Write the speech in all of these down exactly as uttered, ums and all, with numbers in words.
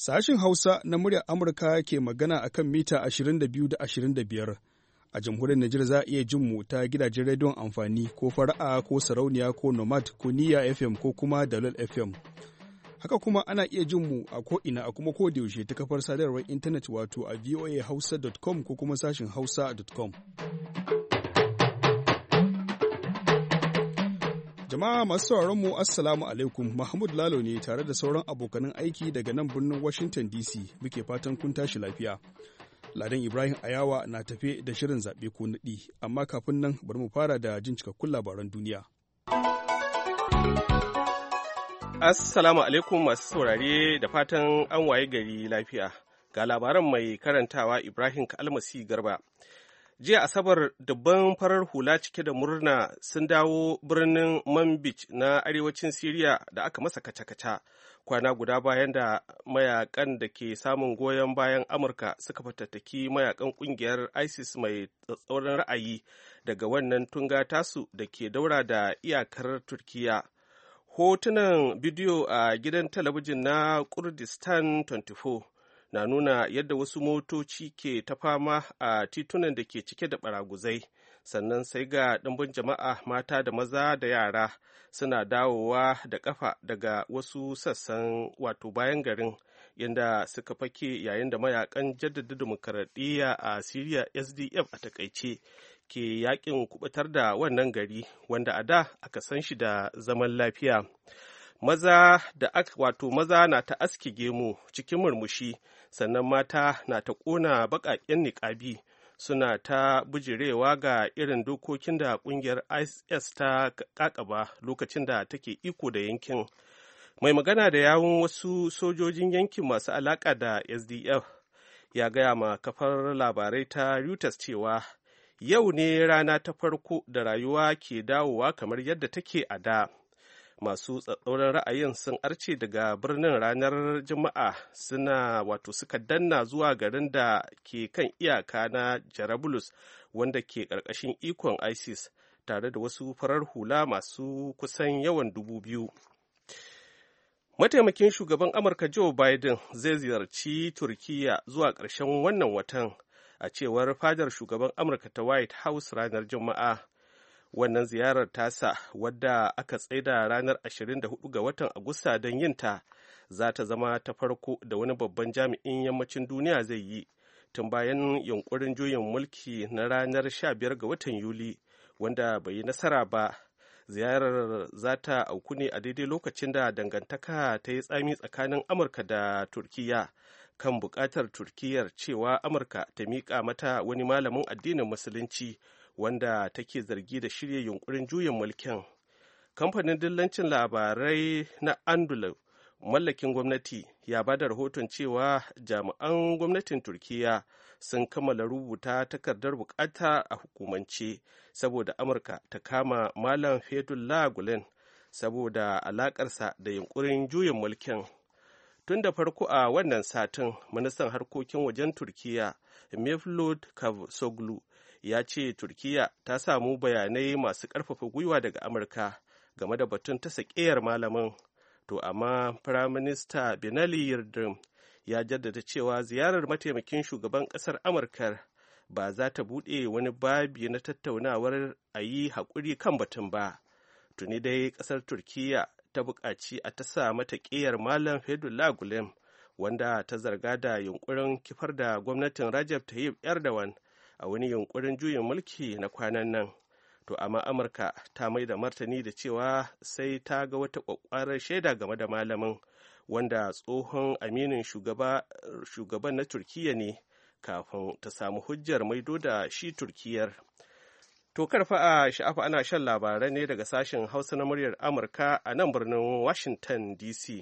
Sashin Hausa na muryar Amurka ke magana a kan mita ashirin da biyu da ashirin da biyar. A jamhuriyar Nijar za a iya jin mu ta gidajen rediyon amfani ko fara'a ko sarauniya ko nomad ko niyya F M ko kuma dalol F M. Haka kuma ana iya jin mu a ko'ina a kuma kodayaushe ta kafar sadarwar intanet wato a voa hausa dot com ko kuma sashin hausa dot com. Jama'a masu sauraron mu Assalamu alaikum, Mahmud Lalo ne tare da sauran abokanan aiki daga nan birnin Washington D C muke fatan kun tashi lafiya. Ladan Ibrahim Ayawa na tafe da shirin zaɓe ko naɗi, amma kafin nan bari mu fara da jin cikakkun labaran duniya. Assalamu alaikum masu saurare da fatan an waye gari lafiya. Ga labaran mai karantawa Ibrahim Kalmasi Garba. Jiya Asabar dubban farar hula cike da murna sun dawo birnin Manbij na arewacin Siriya da aka masa kaca-kaca kwana guda bayan da mayakan da ke samun goyon bayan Amurka suka fatattaki mayakan kungiyar ISIS mai tsatsauran ra'ayi daga wannan tunga tasu da ke daura da iyakar Turkiya. Hotunan bidiyo a gidan talabijin na Kurdistan twenty four na nuna yadda wasu motoci ke ta fama a titunan da ke cike da baraguzai, sannan sai ga ɗimbin jama'a mata da maza da yara suna dawowa da ƙafa daga wasu sassan wato bayan garin inda suka fake yayin da mayakan jaddada demokaradiyya a Siriya S D F a takaice ke yakin kubutar da wannan gari wanda a da aka san shi da zaman lafiya. Maza da aka wato maza na ta aske gemu cikin murmushi, sannan mata na ta ƙona baƙaƙen niƙabi suna ta bijirewa ga irin dokokin da ƙungiyar I S ta ƙaƙaba lokacin da take iko da yankin. Mai magana da yawun wasu sojojin yankin masu alaƙa da S D F ya gaya ma kafar labarai ta Reuters cewa yau ne rana ta farko da rayuwa ke dawowa kamar yadda take a da. Masu tsatsauran ra'ayin sun arce daga birnin ranar Juma'a suna wato suka danna zuwa garin da ke kan iyaka na Jarablus wanda ke ƙarƙashin ikon ISIS tare da wasu farar hula masu kusan yawan dubu biyu. Mataimakin shugaban Amurka Joe Biden zai ziyarci Turkiyya zuwa ƙarshen wannan watan a cewar fadar shugaban Amurka ta White House ranar Juma'a. Wannan ziyarar tasa wadda aka tsaida ranar ashirin da hudu ga watan Agusta don yinta za ta zama ta farko da wani babban jami'in yammacin duniya zai yi tun bayan yunkurin juyin mulki na ranar sha biyar ga watan Yuli wanda bai yi nasara ba. Ziyarar za ta auku ne a daidai lokacin da dangantaka ta yi tsami tsakanin Amurka da Turkiyya kan buƙatar Turkiyyar cewa Amurka ta miƙa mata wani malamin addinin Musulunci wanda take zargi da shirya yunkurin juyin mulkin. Kamfanin dillancin labarai na Anadolu mallakin gwamnati ya ba da rahoton cewa jami'an gwamnatin Turkiyya sun kammala rubuta takardar bukata a hukumance saboda Amurka ta kama Malam Fethullah Gulen saboda alakarsa da yunkurin juyin mulkin. Tun da farko a wannan satin, ministan harkokin wajen Turkiyya Mevlut Cavusoglu ya ce Turkiyya ta samu bayanai masu ƙarfafa gwiwa daga Amurka game da batun ta sakeyar malamin. To amma Firaminista Binali Yildirim ya jaddada cewa ziyarar mataimakin shugaban ƙasar Amurka ba za ta buɗe wani babi na tattaunawar a yi haƙuri kan batun ba. Tuni dai ƙasar Turkiyya ta buƙaci a ta sa mata ƙeyar Malam Fethullah Gulen wanda ta zarga da yunkurin kifar da gwamnatin Rajab Tayyip Erdogan a wani yunkurin juyin mulki na kwanan nan. To amma Amurka ta mai da martani da cewa sai ta ga wata ƙwaƙwarar shaida game da malamin wanda tsohon aminin shugaban na Turkiyya ne kafin ta samu hujjar maido da shi Turkiyyar. To karfa a sha'afa ana shan labarai ne daga sashen Hausa na muryar Amurka a nan birnin Washington D C.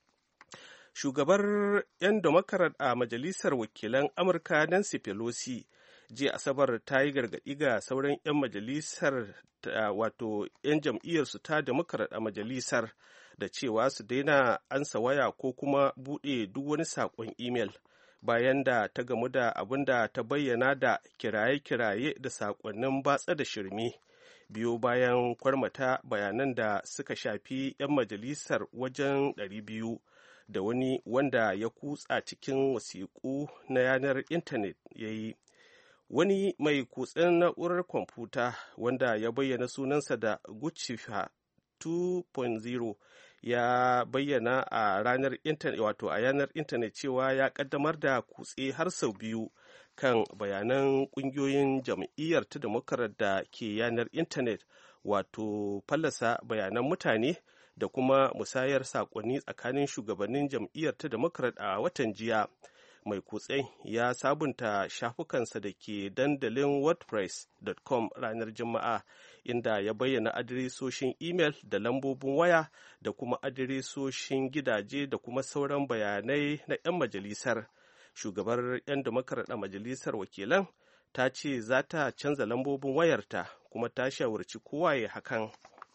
Shugabar 'yan Democrat a Majalisar Wakilan Amurka Nancy Pelosi jiya Asabar ta yi gargaɗi ga sauran 'yan majalisar wato 'yan jam'iyyarsu ta Democrat a majalisar da cewa su daina ansa waya ko kuma buɗe duk wani saƙon imel bayan da ta gamu da abin da ta bayyana da kiraye-kiraye da saƙonnin batsa da shirme biyo bayan kwarmata bayanan da suka shafi 'yan majalisar wajen ɗari biyu da wani wanda ya kutsa cikin wasiƙu na yanar intanet ya yi. Wani mai kutsen na'urar kwamfuta wanda ya bayyana sunansa da Guccifer two point oh ya bayyana a ranar intanet wato a yanar intanet cewa ya kaddamar da kutse har sau biyu kan bayanan kungiyoyin jam'iyyar ta Democrat da ke yanar intanet, wato fallasa bayanan mutane da kuma musayar saƙonni tsakanin shugabannin jam'iyyar ta Democrat a watan jiya. Mai kutsen ya sabunta shafukansa da ke dandalin wordpress dot com ranar Juma'a, inda ya bayyana adiresoshin imel da lambobin waya da kuma adiresoshin gidaje da kuma sauran bayanai na 'yan majalisar. Shugabar 'yan Democrat a majalisar wakilan ta ce za ta canza lambobin wayarta kuma ta shawarci kowa ya hakan.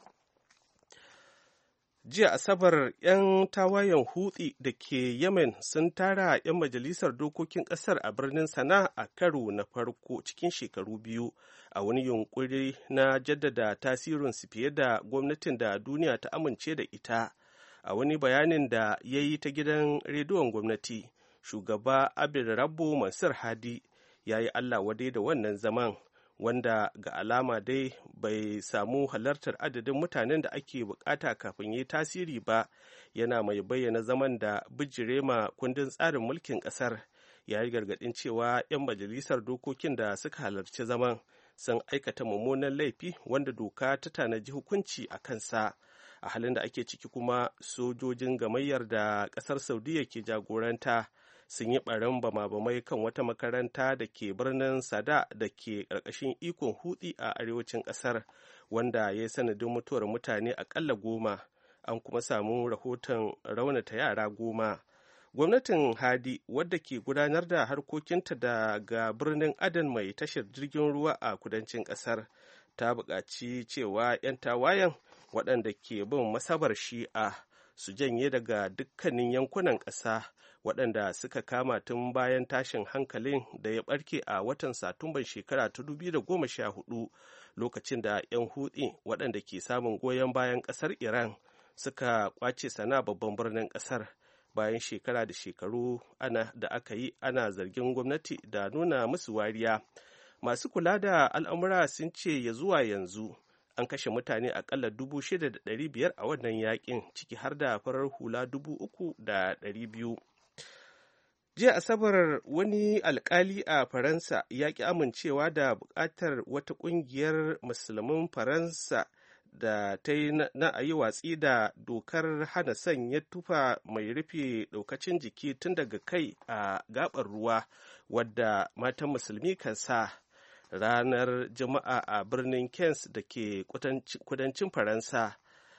Jiya Asabar 'yan tawayen Hutsi da ke Yemen sun tara 'yan majalisar dokokin ƙasar a birnin Sana'a a karo na farko cikin shekaru biyu a wani yunkuri na jaddada tasirinsu fiye da gwamnatin da duniya ta amince da ita. A wani bayanin da ya yi ta gidan rediyon gwamnati, shugaba Abdulrabu Mansur Hadi ya yi Allah wadai da wannan zaman, wanda ga alama dai bai samu halartar adadin mutanen da ake bukata kafin yi tasiri ba, yana mai bayyana zaman da bijirema kundin tsarin mulkin kasar. Ya yi gargadin cewa 'yan majalisar dokokin da suka halarci zaman sun aikata mummunan laifi wanda doka ta tanaji hukunci a kansa. A halin da ake ciki kuma, sojojin gamayyar da kasar Saudiya ke jagoranta sun yi ɓarin bama-bamai kan wata makaranta da ke birnin Sada da ke ƙarƙashin ikon Hutsi a arewacin ƙasar, wanda ya yi sanadin mutuwar mutane aƙalla goma. An kuma samu rahoton raunata yara goma. Gwamnatin Hadi, wadda ke gudanar da harkokinta daga birnin Aden mai tashar jirgin ruwa a kudancin ƙasar, ta buƙaci cewa 'yan tawayen waɗanda ke bin masabar Shi'a su janye daga dukkanin yankunan ƙasa waɗanda suka kama tun bayan tashin hankalin da ya ɓarke a watan Satumban shekara ta dubu da goma sha hudu, lokacin da 'yan Hutsi waɗanda ke samun goyon bayan ƙasar Iran suka ƙwace Sana babban birnin ƙasar. Bayan shekara da shekaru ana da aka yi ana zargin gwamnati da nuna musu wariya. Masu kula da al'amura sun ce ya zuwa yanzu an kashe mutane akalla dubu shida da ɗari biyar a wannan yakin, ciki har da farar hula dubu uku da ɗari biyu. Jiya Asabar, wani alkali a Faransa ya ki amincewa da buƙatar wata ƙungiyar musulmin Faransa da ta yi na a yi watsi da dokar hana sanya tufa mai rufe ɗaukacin jiki tun daga kai a gaɓar ruwa wadda matan musulmi kan sa. Ranar Juma'a a birnin Kens da ke kudancin Faransa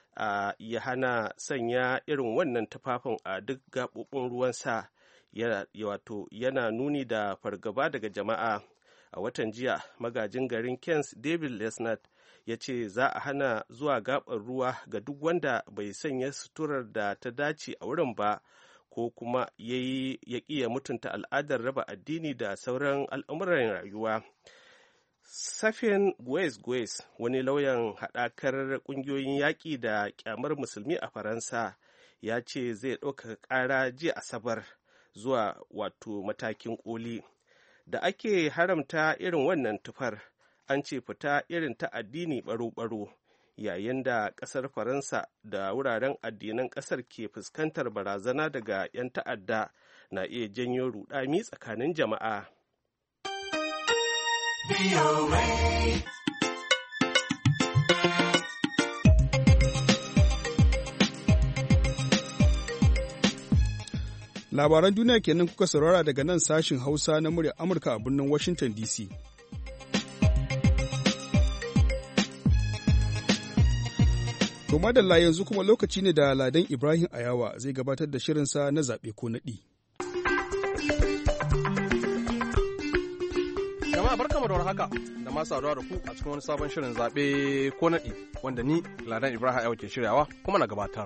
ya hana sanya irin wannan tufafin a duk gaɓoɓin ruwansa, wato yana nuni da fargaba daga jama'a. A watan jiya, magajin garin Kens David Lesnat ya ce za a hana zuwa gaɓar ruwa ga duk wanda bai sanya suturar da ta dace a wurin ba, ko kuma ya ƙi mutunta al'adar raba addini da sauran al'amuran rayuwa. Safin Guez-Guez, wani lauyan haɗakar ƙungiyoyin yaƙi da ƙyamar musulmi a Faransa, ya ce zai ɗaukaka ƙara jiya Asabar zuwa wato matakin ƙoli. Da ake haramta irin wannan tufar, an ce fita irin ta addini baro-baro, yayin da ƙasar Faransa da wuraren addinan ƙasar ke fuskantar barazana daga 'yan ta'adda, na iya janyo ruɗami tsakanin jama'a. Labaran duniya kenan kuka saurara daga nan sashin Hausa na muryar Amurka a birnin Washington D C. To madalla, yanzu kuma lokaci ne da Ladan Ibrahim Ayawa zai gabatar da shirinsa na zaɓe ko naɗi. Jama'a barkamu da warhaka da masu saduwa da ku a cikin wani sabon shirin zaɓe ko naɗi wanda ni Ladan Ibrahim Ayawa ke shiryawa kuma na gabatar.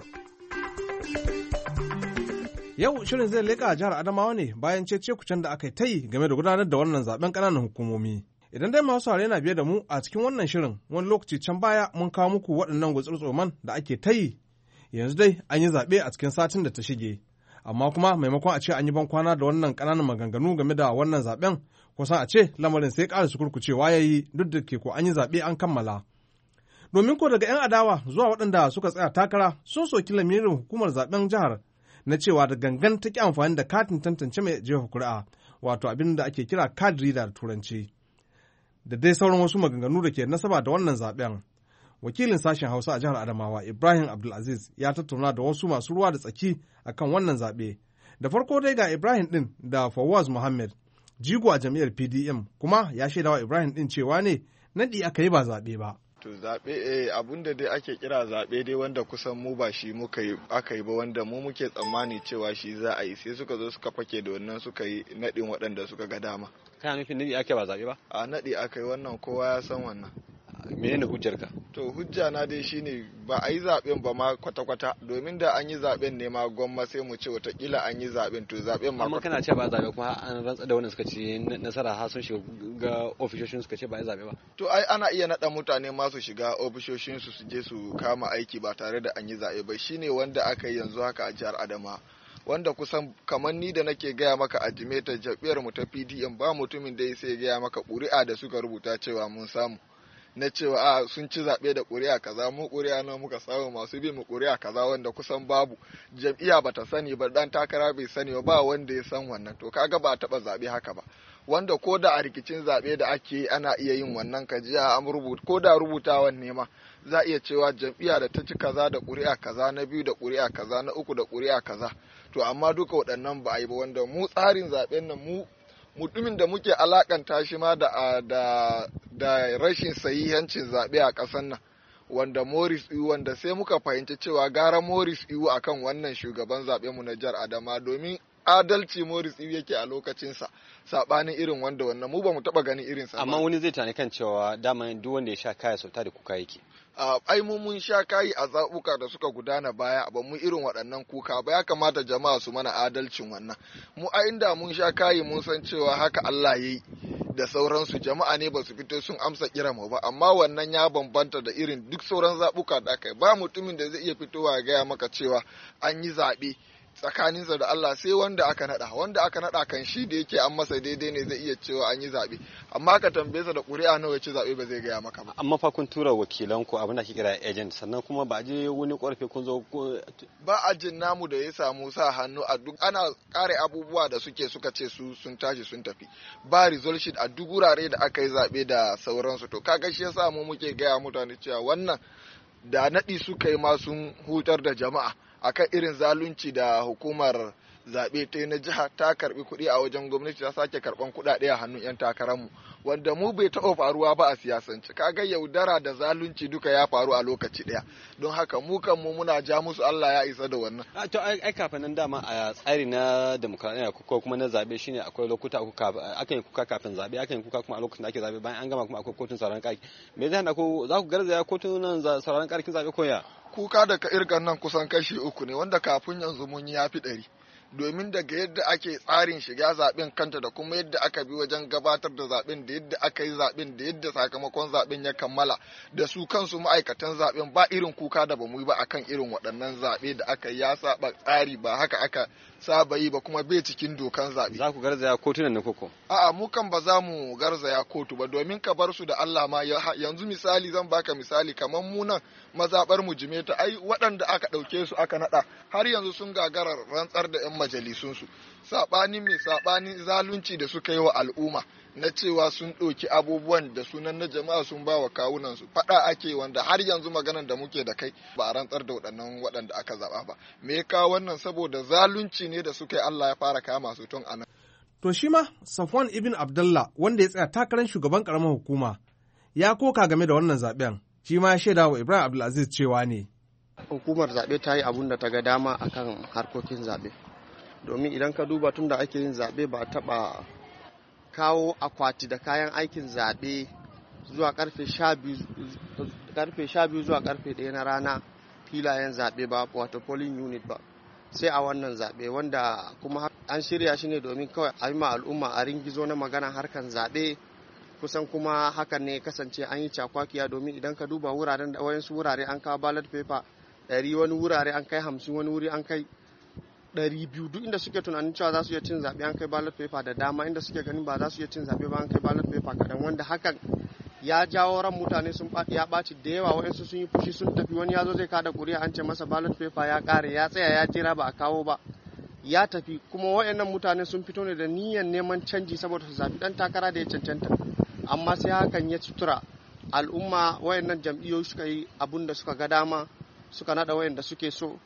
Yau shirin zai leƙa jihar Adamawa ne bayan cece-kucen da aka yi ta yi game da gudanar da wannan zaben ƙananan hukumomi. Idan dai masu saurare na biye da mu a cikin wannan shirin, wani lokaci can baya mun kawo muku waɗannan gutsurtsoman da ake ta yi. Yanzu dai an yi zaɓe a cikin satin da ta shige. amma kuma maimakon a ce an yi ban kwana da wannan ƙananan maganganu game da wannan zaɓen kusan a ce lamarin sai ƙara su kurkucewa ya yi duk da ke ko an yi zaɓe an kammala. Domin ko daga 'yan adawa zuwa waɗanda suka tsaya takara sun soki lamirin hukumar zaɓen jihar na cewa da gangan ta ƙi amfani da katin tantance mai jefa kuri'a wato abin da ake kira card reader da turanci da dai sauran wasu maganganu da ke nasaba da wannan zaɓen. Wakilin sashen Hausa a jihar Adamawa Ibrahim Abdulaziz ya tattauna da wasu masu ruwa da tsaki akan wannan zaɓe. Da farko dai ga Ibrahim ɗin da Fawaz Muhammad jigo a jam'iyyar P D M kuma ya shaidawa Ibrahim ɗin cewa ne naɗi aka yi ba zaɓe ba. To zaɓe eh abun da dai ake kira zaɓe dai wanda kusan mu ba shi muka yi aka yi ba wanda mu muke tsammani cewa shi za a yi sai suka zo suka fake da wannan suka yi naɗin waɗanda suka ga dama. Kana nufin naɗi ake ba zaɓe ba? A naɗi aka yi wannan kowa ya san wannan. Menene hujjarka? To hujja na dai shine ba a yi zaɓen ba ma kwata-kwata domin da an yi zaɓen ne ma gwamma sai mu ce watakila an yi zaɓen to zaɓen ma. Amma kana ce ba zaɓe kuma an rantsa da wannan suka ce nasara har sun shiga ga ofishoshin suka ce ba a yi zaɓe ba. To ai ana iya naɗa mutane ma su shiga ofishoshin su su je su kama aiki ba tare da an yi zaɓe ba shine wanda aka yi yanzu haka a jihar Adamawa. Wanda kusan kamar ni da nake gaya maka a Jimeta jam'iyyar mu ta P D M ba mutumin da ya sai gaya maka ƙuri'a da suka rubuta cewa mun samu. Na cewa a sun ci zaɓe da ƙuri'a kaza mu ƙuri'a nan muka samu masu bi mu ƙuri'a kaza wanda kusan babu jam'iyya bata sani ba dan takara bai sani ba ba wanda ya san wannan to kaga ba taɓa zaɓe haka ba wanda ko da a rikicin zaɓe da ake ana iya yin wannan ka ji an rubuta ko da rubutawan ne ma za iya cewa jam'iyya da ta ci kaza da ƙuri'a kaza na biyu da ƙuri'a kaza na uku da ƙuri'a kaza to amma duka waɗannan ba a yi ba wanda mu tsarin zaɓen nan mu mutumin da muke alakanta shi ma da da da rashin sahihancin zaɓe a ƙasar nan wanda Morris Iwu wanda sai muka fahimci cewa gara Morris Iwu akan wannan shugaban zaɓe mu na jihar Adama domin adalci Morris Iwu yake a lokacinsa saɓanin irin wanda wannan mu ba mu taɓa ganin irin sa. Amma wani zai tani kan cewa dama duk wanda ya sha kaya sauta da kuka yake. ai mu mun sha kayi a zaɓuka da suka gudana baya ba mu irin waɗannan kuka ba ya kamata jama'a su mana adalcin wannan mu a inda mun sha kayi mun san cewa haka Allah ya yi da sauransu jama'a ne ba su fito sun amsa kiran mu ba amma wannan ya bambanta da irin duk sauran zaɓuka da aka yi ba mutumin da zai iya fitowa ya gaya maka cewa an yi zaɓe tsakaninsa da Allah sai wanda aka nada wanda aka nada kan shi da yake an masa daidai ne zai iya cewa an yi zabe amma ka tambaye sa da ƙuri'a nawa ce zabe ba zai gaya maka ba amma fa kun tura wakilan ku abin da ake kira agent sannan kuma ba je wani ƙorafi kun zo ba ajin namu da ya samu sa hannu a duk ana kare abubuwa da suke suka ce su sun tashi sun tafi ba result sheet a duk wurare da aka yi zabe da sauransu to kaga shi yasa mu muke gaya mutane cewa wannan da nadi suka yi ma sun hutar da jama'a akan irin zalunci da hukumar zaɓe ta na jiha ta karɓi kuɗi a wajen gwamnati ta sake karɓan kuɗaɗe a hannun 'yan takararmu wanda mu bai taɓa faruwa ba a siyasance kaga yaudara da zalunci duka ya faru a lokaci ɗaya don haka mu kan mu muna ja musu Allah ya isa da wannan. To ai kafin nan dama a tsari na demokradiyya ko kuma na zaɓe shine akwai lokuta akan yi kuka kafin zaɓe akan yi kuka kuma a lokacin da ake zaɓe bayan an gama kuma akwai kotun sauraron ƙarfi me zai hana ku za ku garzaya kotunan sauraron ƙarfin zaɓe ko ya? Kuka da ka irgan nan kusan kashi uku ne wanda kafin yanzu mun yi yafi ɗari domin daga yadda ake tsarin shiga zaben kanta da kuma yadda aka bi wajen gabatar da zaben da yadda aka yi zaben da yadda sakamakon zaben ya kammala da su kansu ma'aikatan zaben ba irin kuka da bamu yi ba akan irin waɗannan zabe da aka yi ya saba tsari ba haka aka saba yi ba kuma bai cikin dokan zabe. Za ku garzaya kotunan ne koko? A'a mu kan ba za mu garzaya kotu ba domin ka bar su da Allah ma yanzu misali zan baka misali kamar mu nan mazabar mu Jimeta ai waɗanda aka ɗauke su aka naɗa har yanzu sun gagara rantsar da 'yan majalisunsu saɓanin mai saɓanin zalunci da suka yi wa al'umma na cewa sun ɗauki abubuwan da sunan na jama'a sun ba wa kawunansu faɗa ake wanda har yanzu maganan da muke da kai ba a rantsar da waɗannan waɗanda aka zaɓa ba me ya kawo wannan saboda zalunci ne da suka yi Allah ya fara kama su tun anan. To shi ma Safwan Ibn Abdullah wanda ya tsaya takarar shugaban ƙaramar hukuma ya koka game da wannan zaɓen shi ma ya shaida wa Ibrahim Abdulaziz cewa ne. Hukumar zaɓe ta yi abun da ta ga dama akan harkokin zaɓe domin idan ka duba tun da ake yin zaɓe ba a taɓa kawo akwati da kayan aikin zaɓe zuwa karfe sha biyu zuwa karfe ɗaya na rana filayen zaɓe ba wato polling unit ba sai a wannan zaɓe wanda kuma an shirya shi ne domin kawai a yi ma al'umma a ringizo na magana harkan zaɓe kusan kuma hakan ne kasance an yi cakwakiya domin idan ka duba wuraren da wayansu wurare an kawo ballot paper ɗari wani wurare an kai hamsin wani wuri an kai ɗari biyu duk inda suke tunanin cewa za su iya cin zaɓe an kai ballot paper da dama, inda suke ganin ba za su iya cin zaɓe ba an kai ballot paper kaɗan, wanda hakan ya jawo ran mutane sun ya ɓaci da yawa, waɗansu sun yi fushi sun tafi, wani ya zo zai kada ƙuri'a an ce masa ballot paper ya ƙare, ya tsaya ya jira ba a kawo ba ya tafi. Kuma waɗannan mutane sun fito ne da niyyar neman canji saboda su zaɓi ɗan takara da ya cancanta, amma sai hakan ya sutura al'umma. Waɗannan jam'iyyoyi suka yi abun da suka ga dama, suka naɗa waɗanda suke so.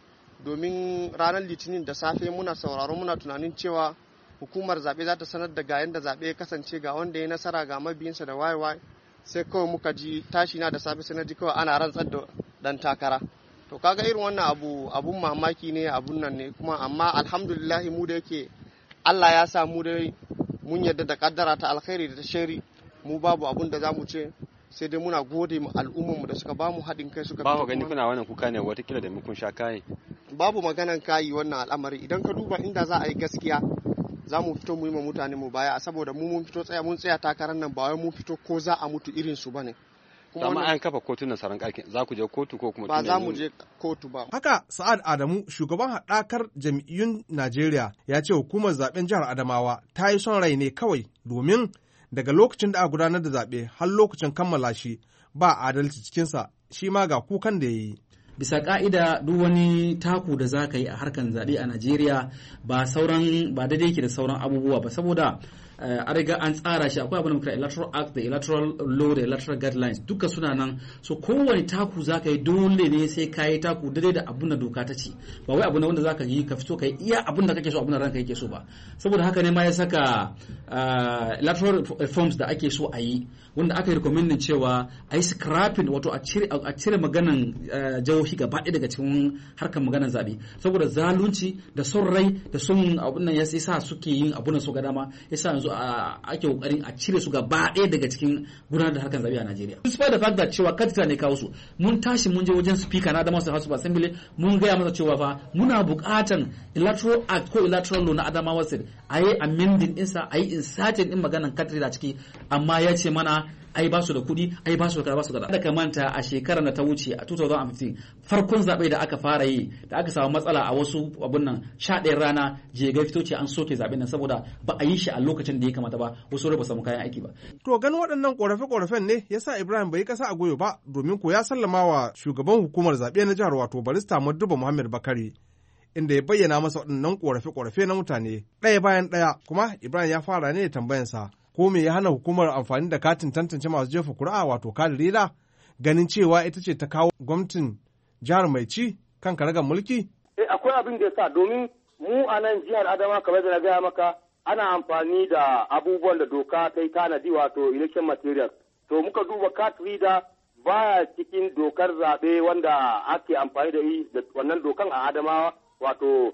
Domin ranar litinin da safe muna sauraro muna tunanin cewa hukumar zaɓe za ta sanar da ga yadda zaɓe ya kasance, ga wanda ya nasara, ga mabiyinsa da wayewaye, sai kawai muka ji tashi na da safe sai na ji kawai ana rantsar da dan takara. To kaga irin wannan abu abun mamaki ne, abun nan ne kuma, amma alhamdulillah mu da yake Allah ya sa mu dai mun yarda da kaddara ta alkhairi da ta shari, mu babu abun da zamu ce sai dai muna gode mu al'ummarmu da suka bamu haɗin kai suka ba ku gani kuna wannan kuka ne watakila da kun sha kayi. Babu maganan kayi wannan al'amari, idan ka duba inda za a yi gaskiya za mu fito mu yi ma mutane mu baya, saboda mu mun fito tsaya mun tsaya takarar nan ba wai mun fito ko za a mutu irin su bane. Kuma amma an kafa kotunan saran ƙarƙin, za ku je kotu ko kuma ba za mu je kotu ba. Haka Sa'ad Adamu, shugaban haɗakar jam'iyyun Najeriya, ya ce hukumar zaben jihar Adamawa ta yi son rai ne kawai, domin daga lokacin da aka gudanar da zaɓe har lokacin kammala shi ba adalci cikinsa, shi ma ga kukan da ya yi. Bisa ka'ida duk wani taku da za ka yi a harkar zaɓe a Najeriya ba sauran ba daidai ke da sauran abubuwa ba, saboda a riga an tsara shi, akwai abin da muka electoral act da electoral law da electoral guidelines duka suna nan, so kowane taku za ka yi dole ne sai ka yi taku daidai da abin da doka ta ce, ba wai abin da wanda za ka yi ka fito ka yi iya abin da kake so abin da ranka yake so ba. Saboda haka ne ma ya saka electoral reforms da ake so a yi, wanda aka yi recommending cewa a yi scrapping, wato a cire maganan jihohi gaba ɗaya daga cikin harkar maganan zaɓe, saboda zalunci da son rai da son abin nan ya sa suke yin abin da su ga dama, ya sa yanzu ake kokarin a cire su gaba ɗaya daga cikin gudanar da harkar zaɓe a Najeriya. Despite the fact that cewa kadita ne kawo su, mun tashi mun je wajen speaker na Adamawa House of Assembly mun gaya masa cewa fa muna buƙatan electoral act ko electoral law na Adamawa State a yi amending ɗinsa, a yi inserting ɗin maganan kadita ciki, amma ya ce mana ai ba su da kuɗi, ai ba su da kaza ba su da. Da ka manta a shekarar da ta wuce a two thousand fifteen farkon zaɓe da aka fara yi da aka samu matsala a wasu abun nan sha ɗaya rana jega fito ce an soke zaɓen nan saboda ba a yi shi a lokacin da ya kamata ba, wasu ba samu kayan aiki ba. To ganin waɗannan ƙorafe-ƙorafen ne yasa Ibrahim bai yi ƙasa a goyo ba, domin ko ya sallama wa shugaban hukumar zaɓe na jihar wato barista Maduba Muhammad Bakari, inda ya bayyana masa waɗannan ƙorafe-ƙorafe na mutane ɗaya bayan ɗaya. Kuma Ibrahim ya fara ne da tambayansa ko me ya hana hukumar amfani da katin tantance masu jefa kuri'a wato kadin rida, ganin cewa ita ce ta kawo gwamnatin jihar mai ci kan karagar mulki? Eh, akwai abin da ya sa, domin mu a nan jihar Adama kamar da na gaya maka ana amfani da abubuwan da doka ta yi tanadi wato election material. To muka duba card reader baya cikin dokar zaɓe wanda ake amfani da yi da wannan dokan a Adamawa wato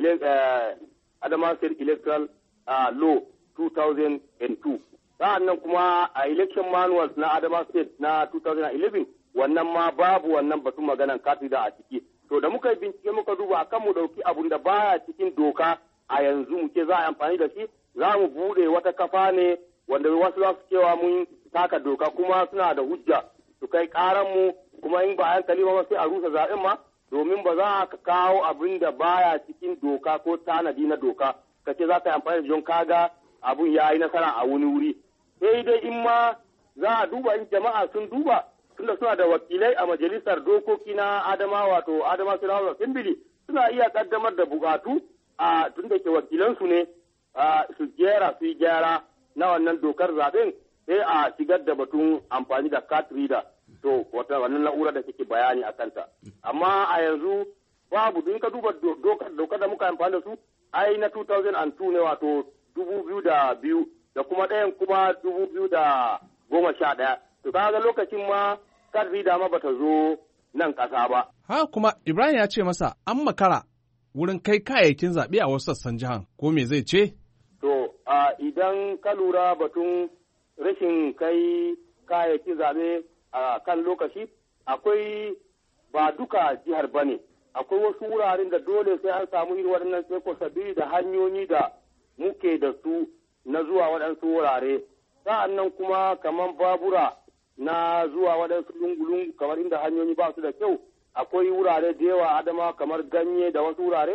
Adamawa State Electoral Law two thousand two. Sa'an nan kuma a election manuals na Adamawa State na two thousand eleven wannan ma babu wannan batun maganan katida a ciki. To da muka yi bincike muka duba akan mu dauki abun da baya cikin doka a yanzu muke za a amfani da shi, za mu bude wata kafa ne wanda wasu za su cewa mun taka doka kuma suna da hujja su kai karan mu, kuma in ba hankali ba sai a rusa zaɓen ma, domin ba za ka kawo abin da baya cikin doka ko tanadi na doka kace za ka yi amfani da don kaga abun ya yi nasara a wani wuri. Sai dai in ma za a duba in jama'a sun duba, tunda suna da wakilai a majalisar dokoki na Adama wato Adama State Assembly, suna iya kaddamar da bukatu a tunda ke wakilansu ne su jera su yi gyara na wannan dokar zaben, sai a shigar da batun amfani da card reader, to wata wannan na'ura da kake bayani a kanta. Amma a yanzu babu, in ka duba dokar da muka amfani da su ai na two thousand two ne wato dubu biyu da biyu da kuma ɗayan kuma dubu biyu da goma sha ɗaya. To kaga lokacin ma kan rida ma bata zo nan ƙasa ba. Ha kuma Ibrahim ya ce masa an makara wurin kai kayayyakin zaɓe a wasu sassan jihar, ko me zai ce? To idan ka lura batun rashin kai kayayyakin zaɓe a kan lokaci, akwai ba duka jihar ba ne. Akwai wasu wuraren da dole sai an samu irin waɗannan tseko sabili da hanyoyi da muke da su na zuwa waɗansu wurare. Sa'an nan kuma kamar babura na zuwa waɗansu lungu-lungu kamar inda hanyoyi ba su da kyau, akwai wurare da yawa Adama kamar ganye da wasu wurare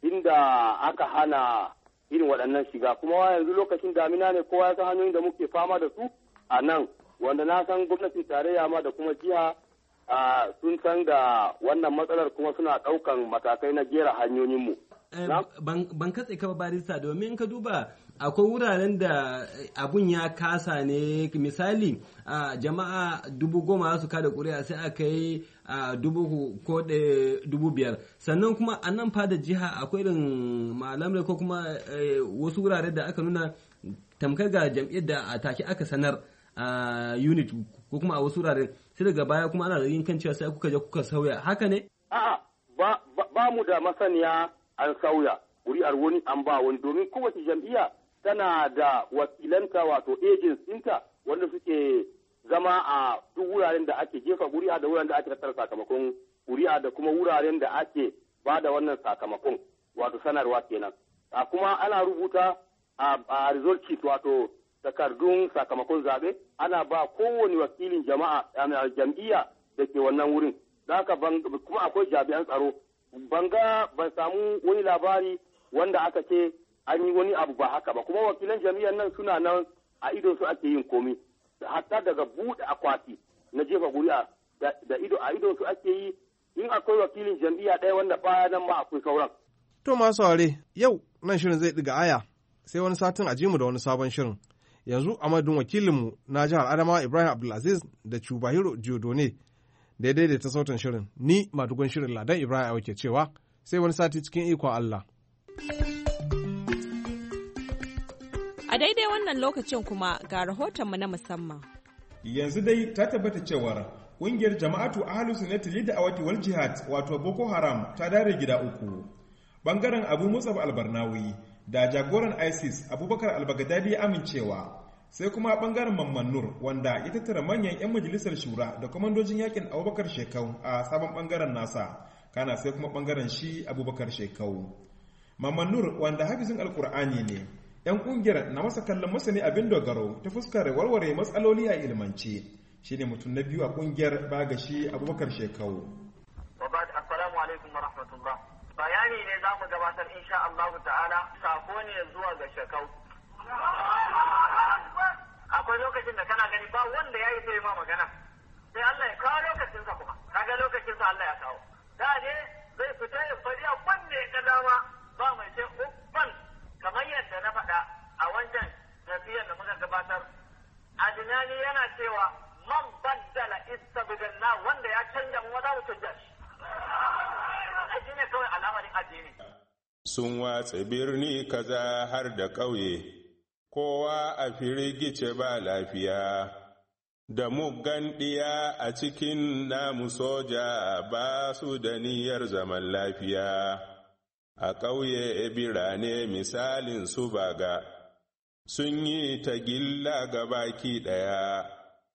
inda aka hana irin waɗannan shiga. Kuma yanzu lokacin damina ne, kowa ya san hanyoyin da muke fama da su a nan, wanda na san gwamnatin tarayya ma da kuma jiha sun san da wannan matsalar kuma suna ɗaukan matakai na gera hanyoyinmu. Ban katse ka barista, domin ka duba akwai wuraren da abun ya kasa ne. Misali jama'a dubu goma su kada ƙuri'a sai aka yi dubu ko dubu biyar, sannan kuma a nan fada jiha akwai irin malamai ko kuma wasu wuraren da aka nuna tamkar ga jam'iyyar da a take aka sanar a unit ko kuma a wasu wuraren, sai daga baya kuma ana yin kan cewa sai kuka je kuka sauya, haka ne? A'a, ba, ba mu da masaniya an sauya ƙuri'ar wani an ba wani, domin kowace jam'iyya tana da wakilanta wato agents ɗinta wanda suke zama a duk wuraren da ake jefa ƙuri'a da wuraren da ake tattara sakamakon ƙuri'a da kuma wuraren da ake ba da wannan sakamakon wato sanarwa kenan. A kuma ana rubuta a result sheet wato takardun sakamakon zaɓe ana ba kowane wakilin jama'a jam'iyya da ke wannan wurin. Da haka kuma akwai jami'an tsaro. Ban ga ban samu wani labari wanda aka ce an yi wani abu ba haka ba, kuma wakilan jami'an nan suna nan a idon su ake yin komi, hatta daga buɗe akwati na jefa ƙuri'a da ido a idon su ake yi. In akwai wakilin jam'iyya ɗaya wanda baya nan ma akwai sauran. To masu saurare, yau nan shirin zai ɗiga aya sai wani satin a ji mu da wani sabon shirin. Yanzu a madadin wakilinmu na jihar Adamawa Ibrahim Abdulaziz da Chubahiro Diodone da ya daidaita sautin shirin, ni madugun shirin Ladan Ibrahim Awa ke cewa sai wani sati cikin ikon Allah. A daidai wannan lokacin kuma ga rahotonmu na musamman. Yanzu dai ta tabbata cewar ƙungiyar jama'atu ahlus sunnati lid da'awati wal jihad wato Boko Haram ta dare gida uku. Bangaren Abu Musab al-Barnawi da jagoran ISIS Abubakar al-Baghdadi ya amincewa, sai kuma bangaren Mamman Nur wanda ya tattara manyan 'yan majalisar shura da kwamandojin yakin Abubakar Shekau a sabon bangaren nasa, kana sai kuma bangaren shi Abubakar Shekau. Mamman Nur wanda hafizin alkur'ani ne, 'yan kungiyar na masa kallon masani abin dogaro ta fuskar warware matsaloli a ilmance, shine mutum na biyu a kungiyar baga shi Abubakar Shekau. Assalamu alaikum wa rahmatullah. Bayani ne za mu gabatar insha Allah ta'ala, sako ne zuwa ga Shekau. Akwai lokacin da kana gani ba wanda ya yi sai ma magana, sai Allah ya kawo lokacinsa kuma, kaga lokacinsa Allah ya kawo. Da ne zai fita ya fari a wanne ya dama ba mai sai uban, kamar yadda na faɗa a wancan nasiyar da muka gabatar. Adinani yana cewa man baddala istabdalna, wanda ya canja mu za mu canja shi. Shi ne kawai al'amarin addini. Sun watsa birni kaza har da ƙauye, kowa a firgice ba lafiya, da muggan ɗiya a cikin namu soja ba su da niyyar zaman lafiya. A ƙauye birane misalin su baga, sun yi ta gilla ga baki ɗaya.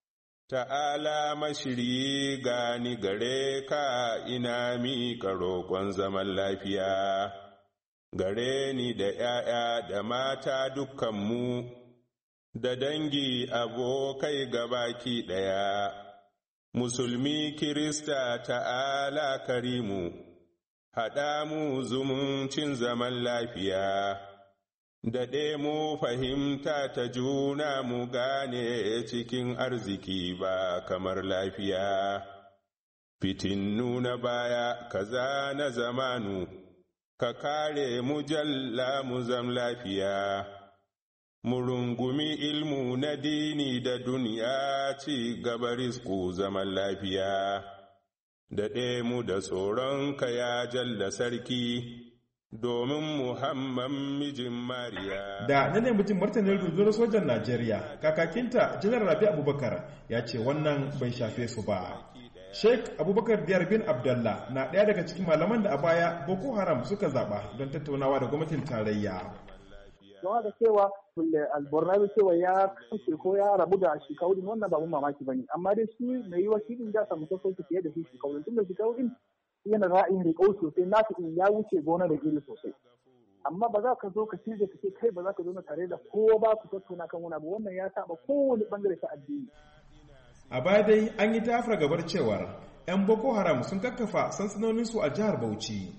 Ta'ala mashiri gani gare ka, ina miƙa roƙon zaman lafiya. Gare ni da ‘ya'ya da mata dukkanmu, da dangi abokai gabaki ɗaya, Musulmi Kirista ta'ala karimu, haɗa mu zumuncin zaman lafiya, daɗe mu fahimta ta juna mu gane cikin arziki ba kamar lafiya. Fitin nuna baya kaza na zamanu, ka kare mu jalla mu zam lafiya, mu rungumi ilmu na dini da duniya ci gaba rizku zaman lafiya, daɗe mu da tsoronka ya jalla sarki, domin Muhammad mijin Mariya. Da na nemi jin martanin rundunar sojan Najeriya, kakakinta Janar Rabi Abubakar ya ce wannan bai shafe su ba. Sheikh Abubakar Diyar bin Abdullah na ɗaya daga cikin malaman da a baya Boko Haram suka zaɓa don tattaunawa da gwamnatin tarayya. Yawa da cewa albornawi cewa ya kashe ko ya rabu da shi kaurin wannan ba mun mamaki bane, amma dai shi mai yiwa shi din da samu sassauci fiye da shi shi kaurin, tun da shi kaurin yana ra'ayin riƙau sosai, nasu in ya wuce gona da iri sosai. Amma ba za ka zo ka cije ka ce kai ba za ka zo na tare da kowa ba ku tattauna kan wani abu, wannan ya saba kowane bangare ta addini. A baya dai an yi ta gabar cewar 'yan Boko Haram sun kakkafa sansanoninsu a jihar Bauchi.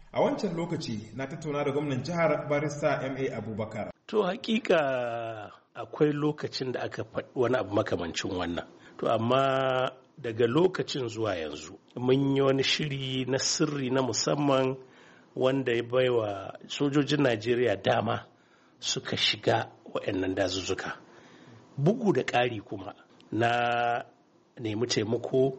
A wancan lokaci na tattauna da gwamnan jihar barista M A Abubakar. To hakika akwai lokacin da aka faɗi wani abu makamancin wannan. To amma daga lokacin zuwa yanzu mun yi wani shiri na sirri na musamman wanda ya baiwa sojojin Najeriya dama suka shiga waɗannan dazuzzuka. Bugu da ƙari kuma na nemi taimako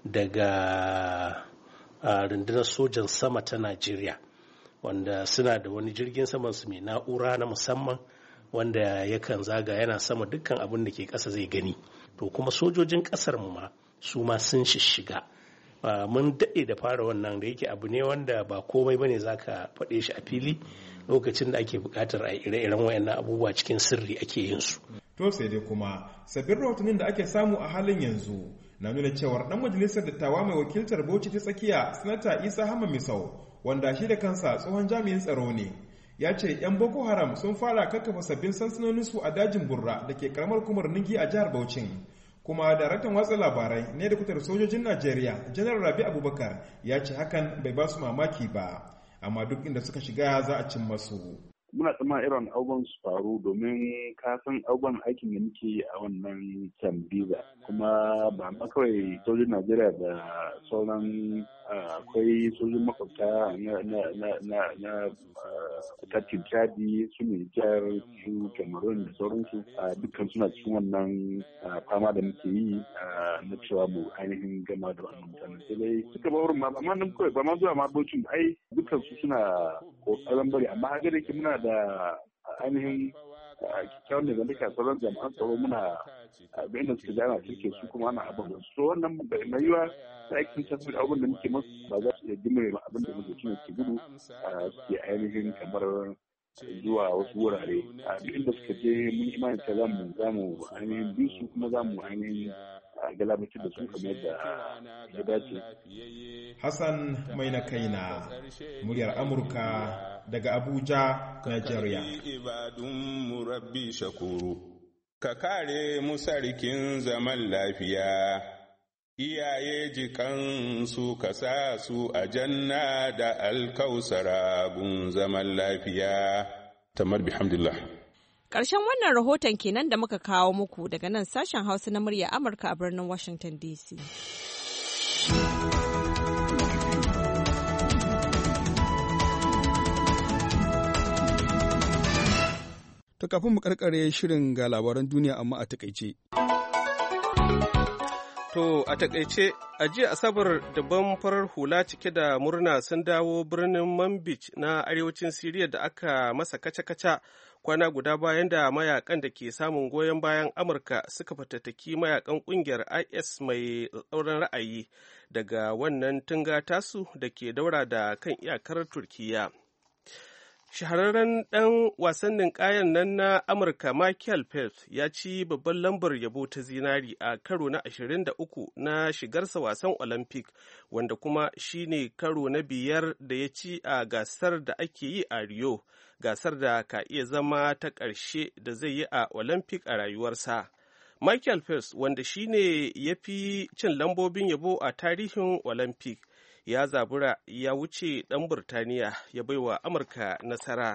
daga rundunar sojan sama ta Najeriya wanda suna da wani jirgin saman su mai na'ura na musamman wanda yakan zaga yana sama dukkan abin da ke ƙasa zai gani. To kuma sojojin ƙasar mu ma su ma sun shishiga. Mun daɗe da fara wannan da yake abu ne wanda ba komai bane zaka faɗe shi a fili lokacin da ake buƙatar a ire-iren wayannan abubuwa cikin sirri ake yin su. To sai dai kuma sabbin rahotannin da ake samu a halin yanzu na nuna cewar dan majalisar dattawa mai wakiltar Bauchi ta tsakiya sanata Isa Hamma Misau wanda shi da kansa tsohon jami'in tsaro ne ya ce yan Boko Haram sun fara kakkafa sabbin sansanonin su a dajin Burra da ke karamar kumar Ningi a jihar Bauchi. Kuma daraktan watsa labarai ne da kutar sojojin Najeriya Janar Rabi Abubakar ya ce hakan bai ba su mamaki ba amma duk inda suka shiga za a cin masu. Muna tsammanin irin abubuwan su faru domin kasan abubuwan aikin da muke yi a wannan Sambiza kuma ba ma kawai sojin Najeriya da sauran akwai sojin makwabta na tattun Chadi su Nijar su Cameroon da sauransu dukkan suna cikin wannan fama da muke yi na cewa mu ainihin gama da wannan mutane sai dai suka ba wurin ma ba ma nan kawai ba ma zuwa ma bocin ai dukkan su suna kokarin bari amma haka da yake muna da ainihin kyawun da zalika sauran jami'an tsaro muna bayan da suka jana suke su kuma ana abin da su wannan mai yiwa ta aikin tafi abin da muke masu ba za su iya jimre abin da muke suna ke gudu suke ainihin kamar zuwa wasu wurare a duk inda suka je mun imanin ta zamu zamu ainihin bi su kuma zamu ainihin galabacin da su kamar yadda ya dace. Hassan mai na kaina muryar Amurka daga Abuja, Nigeria. Ibadun rabbi shakuru, ka kare mu sarkin zaman lafiya, iyaye jikansu ka sa su a janna da alkausara gun zaman lafiya. Tamar bihamdillah. Ƙarshen wannan rahoton kenan da muka kawo muku daga nan sashen Hausa na murya Amurka a birnin Washington D C. To kafin mu karkare shirin ga labaran duniya amma a takaice. To a takaice a jiya Asabar dabban farar hula cike da murna sun dawo birnin Manbij na arewacin Siriya da aka masa kaca-kaca kwana guda bayan da mayakan da ke samun goyon bayan Amurka suka fatattaki mayakan kungiyar I S mai tsauran ra'ayi daga wannan tunga tasu da ke daura da kan iyakar Turkiyya. Shahararren ɗan wasannin kayan nan na Amurka Michael Phelps ya ci babban lambar yabo ta zinari a karo na ashirin da uku na shigarsa wasan Olympic, wanda kuma shine karo na biyar da ya ci a gasar da ake yi a Rio, gasar da ka iya zama ta ƙarshe da zai yi a Olympic a rayuwarsa. Michael Phelps, wanda shine ya fi cin lambobin yabo a tarihin Olympic, ya zabura ya wuce ɗan Burtaniya ya baiwa Amurka nasara.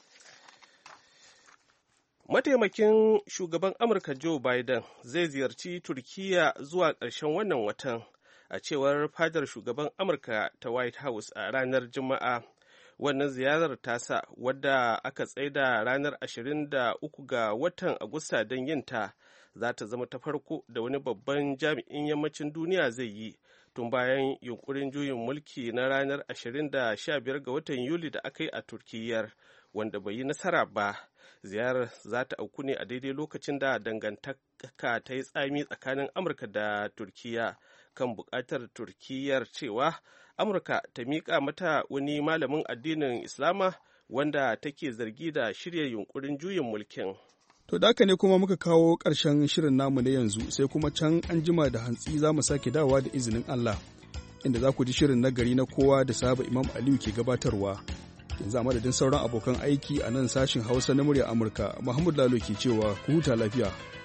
Mataimakin shugaban Amurka Joe Biden zai ziyarci Turkiyya zuwa ƙarshen wannan watan, a cewar fadar shugaban Amurka ta White House a ranar Juma'a. Wannan ziyarar tasa, wadda aka tsaida ranar ashirin da uku ga watan Agusta don yinta, za ta zama ta farko da wani babban jami'in yammacin duniya zai yi tun bayan yunkurin juyin mulki na ranar ashirin da sha biyar ga watan Yuli da aka yi a Turkiyyar, wanda bai yi nasara ba. Ziyarar za ta auku ne a daidai lokacin da dangantaka ta yi tsami tsakanin Amurka da Turkiyya kan buƙatar Turkiyyar cewa Amurka ta miƙa mata wani malamin addinin Islama wanda take zargi da shirya yunkurin juyin mulkin. To da haka ne kuma muka kawo ƙarshen shirin namu na yanzu, sai kuma can an jima da hantsi za mu sake dawowa da izinin Allah, inda za ku ji shirin nagari na kowa da sahaba Imam Aliyu ke gabatarwa. Yanzu a madadin sauran abokan aiki a nan sashin Hausa na murya Amurka, Muhammadu Lalo ke cewa ku huta lafiya.